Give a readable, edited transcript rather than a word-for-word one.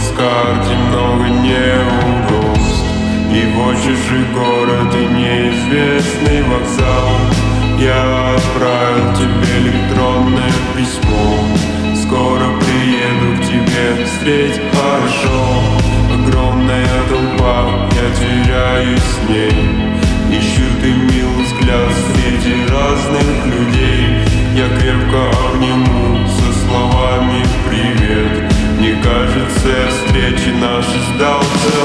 плацкарте много неудобств. Его чужой город и неизвестный вокзал. Я отправил тебе электронное письмо. Скоро приеду к тебе, встреть хорошо. Огромная толпа, я теряюсь с ней. Ищу ты милый взгляд среди разных людей. Я крепко обниму со словами привет. Мне кажется, встречи наши ждал целый